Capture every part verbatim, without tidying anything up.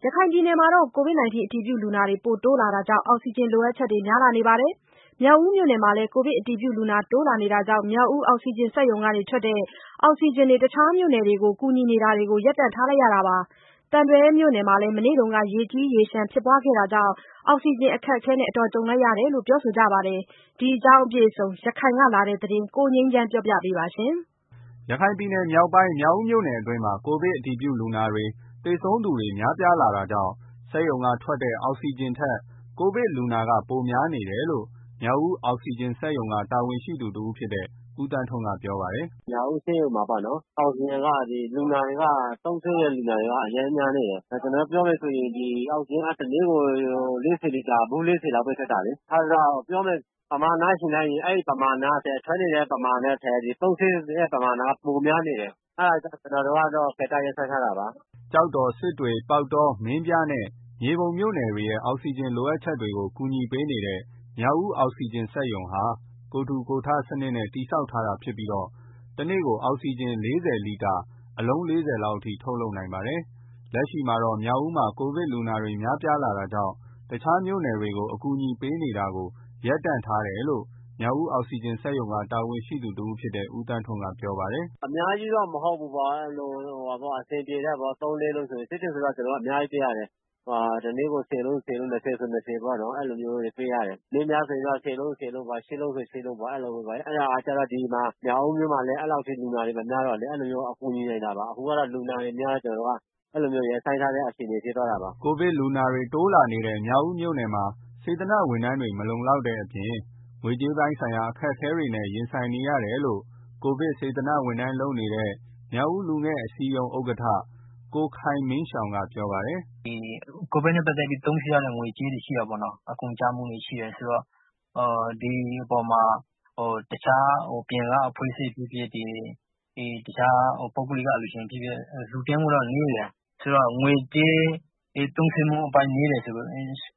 ခိုင်ပြည်နယ်မှာ ကိုဗစ် ၁၉ အတည်ပြုလူနာတွေ ပိုတိုးလာတာကြောင့် အောက်ဆီဂျင်လိုအပ်ချက်တွေ များလာနေပါတယ်။ မြောက်ဦးမြို့နယ်မှာလည်း ကိုဗစ်အတည်ပြုလူနာ တိုးလာနေတာကြောင့် မြောက်ဦးအောက်ဆီဂျင်စက်ရုံကထွက်တဲ့ အောက်ဆီဂျင်တွေ တခြားမြို့နယ်တွေကို ကူညီနေတာတွေကို ရပ်တန့်ထားလိုက်ရတာပါ။ သံတွဲမြို့နယ်မှာလည်း မနေ့က ရေကြီးရေလျှံဖြစ်ပွားခဲ့တာကြောင့် အောက်ဆီဂျင်အခက်အခဲနဲ့ ကြုံလိုက်ရတယ်လို့ ပြောကြပါတယ်။ ဒီအကြောင်းအပြည့်အစုံ ရခိုင်ကလာတဲ့သတင်းကို ကိုငြိမ်းချမ်းက ပြောပြပါမယ်။ ရခိုင်ပြည်နယ်မြောက်ပိုင်း မြောက်ဦးမြို့နယ်အတွင်းမှာ ကိုဗစ်အတည်ပြုလူနာတွေ၊ သေဆုံးသူတွေများပြားလာတာကြောင့် စက်ရုံကထွက်တဲ့ အောက်ဆီဂျင်ထက် ကိုဗစ်လူနာက ပိုများနေတယ်လို့ မြောက်ဦးအောက်ဆီဂျင်စက်ရုံက တာဝန်ရှိသူတဦးဖြစ်တဲ့ ဦးသန်းထွန်းကပြောပါတယ်။ “မြောက်ဦးဆေးရုံမှာပေါ့နော် အောက်ဆီဂျင်က လူနာတွေက သုံးစွဲတဲ့လူနာတွေက အရမ်းများနေတယ်။ ကျနော်တို့ပြောမယ်ဆိုရင် အောက်ဆီဂျင်က တနေ့ကို လေးဆယ်လီတာ ဘူးလေးဆယ်လောက်ပဲထွက်တာလေ။ အဲဒါပြောမယ် ပမာဏယှဉ်လိုက်ရင် အဲဒီပမာဏထက် ထွက်နေတဲ့ ပမာဏထက် သုံးစွဲတဲ့ ပမာဏက ပိုများနေတယ်။ အဲဒါကြောင့် ကျနော်တို့ကတော့ ခေတ္တရပ်ဆိုင်းထားတာပါ။ ” ကျောက်တော်၊ စစ်တွေ၊ ပေါက်တော၊ မင်းပြားနဲ့ မြေပုံမြို့နယ်တွေရဲ့ အောက်ဆီဂျင်လိုအပ်ချက်တွေကို ကူညီပေးနေတဲ့ မြောက်ဦးအောက်ဆီဂျင်စက်ရုံဟာ ကိုယ်ထူကိုယ်ထစနစ်နဲ့ တည်ဆောက်ထားတာဖြစ်ပြီး တနေ့ကို အောက်ဆီဂျင် ၄၀ လီတာ အလုံး ၄၀ လောက်အထိ ထုတ်လုပ်နိုင်ပါတယ်။ လက်ရှိမှာတော့ မြောက်ဦးမှာ ကိုဗစ်လူနာတွေ များပြားလာတာကြောင့် တခြားမြို့နယ်တွေကို အကူအညီပေးနေတာကို ရပ်တန့်ထားတယ်လို့ မြောက်ဦးအောက်ဆီဂျင်စက်ရုံက တာဝန်ရှိသူတဦးဖြစ်တဲ့ ဦးသန်းထွန်းကပြောပါတယ်။ “အများကြီးတော့မဟုတ်ဘူးပေါ့ အဆင်ပြေတဲ့ သုံးလေးလုံးဆိုရင် စစ်တွေဆိုရင် ကျနော်တို့ အများကြီးပေးရတယ်။ တနေ့ကို ဆယ်လုံး၊ ဆယ်လုံး ၂၀ ဆို ၂၀ ပေါ့နော် အဲလိုမျိုးပေးရတယ်။ မင်းပြားဆိုရင်တော့ ဆယ်လုံး ဆယ်လုံး၊ ရှစ်လုံးဆို ရှစ်လုံးပေါ့ အဲလိုမျိုး။ အဲဒါကျတော့ ဒီမှာ မြောက်ဦးမြို့မှာလည်း အဲလောက်ထိ လူနာတွေမများတော့လေ အဲလိုမျိုးကူညီနိုင်တာပါ။ အခုကတော့ လူနာတွေများတော့ ကျနော်တို့က အဲလိုမျိုးရပ်ဆိုင်းထားတဲ့ အခြေအနေဖြစ်သွားတာပါ။ ” ကိုဗစ်လူနာတွေ တိုးလာနေတဲ့ မြောက်ဦးမြို့နယ်မှာ စေတနာ့ဝန်ထမ်းတွေ မလုံလောက်တဲ့အပြင် ငွေကြေးပိုင်းဆိုင်ရာ အခက်အခဲတွေနဲ့ ရင်ဆိုင်နေရတယ်လို့ ကိုဗစ်စေတနာ့ဝန်ထမ်းလုပ်နေတဲ့ မြောက်ဦးလူငယ်အစည်းအရုံး ဥက္ကဋ္ဌ ကိုခိုင်မင်းရှောင်ကပြောပါတယ်။ “ကိုဗစ်နဲ့ ပတ်သက်ပြီး သုံးစွဲရတဲ့ ငွေကြေးတွေရှိတာပေါ့နော်။ အကုန်အကျမှုတွေရှိတယ်ဆိုတော့ ဒီအပေါ်မှာ တခြားပြင်က အဖွဲ့အစည်းဖြစ်ဖြစ် တခြား ပုဂ္ဂလိကအလှူရှင်ဖြစ်ဖြစ် လှူဒါန်းမှုတော့နည်းတယ်။ ဆိုတော့ ငွေကြေးသုံးစွဲမှုအပိုင်းနည်းတယ်လို့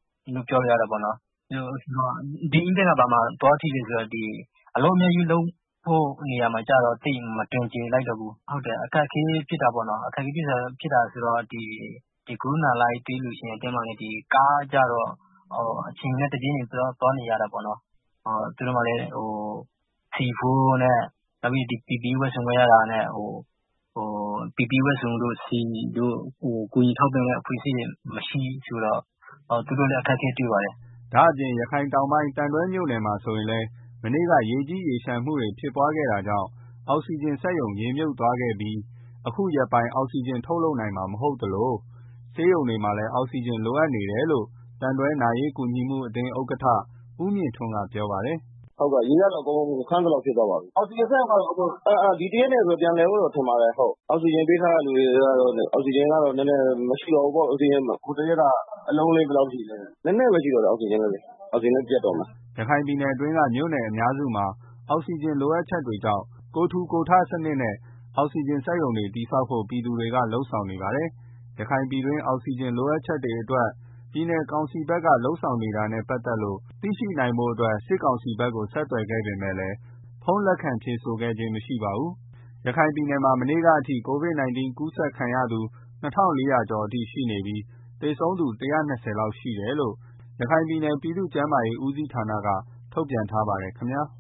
ပြောလို့ရတာပေါ့နော်။ ဒီ impact က ဘာမှာသွားထိလဲဆိုတော့ အလုပ်အများကြီးလုပ်ဖို့နေရာမှာကျတော့ သိပ်မတွင်ကျယ်လိုက်တော့ဘူး။ အခက်အခဲဖြစ်တာပေါ့နော်။ အခက်အခဲဖြစ်တာဆိုတော့ ဒီဂရုဏာလှိုင်းပေးလှူရှင်အသင်းမှာလည်း ကားကျတော့ အချိန်နဲ့ တပြေးညီသွားနေရတာပေါ့နော်။ သူတို့မှာလည်း ဆီဖိုးနဲ့ ပီပီအီ ဝတ်ဆင်ခွင့်ရတာနဲ့ ပီပီအီ ဝတ်စုံတို့ ဆီတို့ ကူညီထောက်ပံ့တဲ့ အဖွဲ့အစည်းတွေမရှိဆိုတော့ သူတို့လည်း အခက်အခဲတွေ့ပါတယ်။” ဒါ့အပြင် ရခိုင်တောင်ပိုင်း သံတွဲမြို့နယ်မှာဆိုရင်လည်း မနေ့က ရေကြီးရေလျှံမှုတွေဖြစ်ပွားခဲ့တာကြောင့် အောက်ဆီဂျင်စက်ရုံရေမြုပ်သွားခဲ့ပြီး အခုရက်ပိုင်း အောက်ဆီဂျင်ထုတ်လုပ်နိုင်မှာ မဟုတ်သလို ဆေးရုံတွေမှာလည်း အောက်ဆီဂျင်လိုအပ်နေတယ်လို့ သံတွဲနာရေးကူညီမှုအသင်း ဥက္ကဋ္ဌ ဦးမြင့်ထွန်းကပြောပါတယ်။ “ရေကတော့ ခမ်းသလောက်ဖြစ်သွားပါပြီ။ အောက်ဆီဂျင်စက်ရုံကတော့ ဒီတရက်နဲ့ဆို ပြန်လည်ဖို့တော့ ထင်ပါတယ်။ အောက်ဆီဂျင်ပေးထားတဲ့ လူတွေကတော့ အောက်ဆီဂျင်ကတော့ နည်းနည်းမရှိတော့ဘူးပေါ့။ ဟိုတရက်က အလုံးလေးဘယ်လောက်ရှိလဲ နည်းနည်းပဲရှိတော့တယ်။ အောက်ဆီဂျင်လည်းပြတ်တော့မယ်။ ” ရခိုင်ပြည်နယ်အတွင်းက မြို့နယ်အများစုမှာ အောက်ဆီဂျင်လိုအပ်ချက်တွေကြောင့် ကိုယ်ထူကိုယ်ထစနစ်နဲ့ အောက်ဆီဂျင်စက်ရုံတွေ တည်ဆောက်ဖို့ ပြည်သူတွေက လုပ်ဆောင်နေပါတယ်။ ရခိုင်ပြည်တွင်း အောက်ဆီဂျင်လိုအပ်ချက်အတွက် ပြည်နယ်ကောင်စီဘက်က လုပ်ဆောင်နေတာနဲ့ ပတ်သက်လို့ သိရှိနိုင်ဖို့ စစ်ကောင်စီဘက်ကို ဆက်သွယ်ခဲ့ပေမဲ့ ဖုန်းလက်ခံဖြေဆိုခဲ့ခြင်းမရှိပါဘူး။ ရခိုင်ပြည်နယ်မှာ မနေ့ကအထိ ကိုဗစ် ၁၉ ကူးစက်ခံရသူ ၂၄၀၀ ကျော်အထိရှိနေပြီး သေဆုံးသူ ၁၂၀ လောက်ရှိတယ်လို့ ရခိုင်ပြည်နယ် ပြည်သူ့ကျန်းမာရေးဦးစီးဌာနက ထုတ်ပြန်ထားပါတယ်ခင်ဗျာ။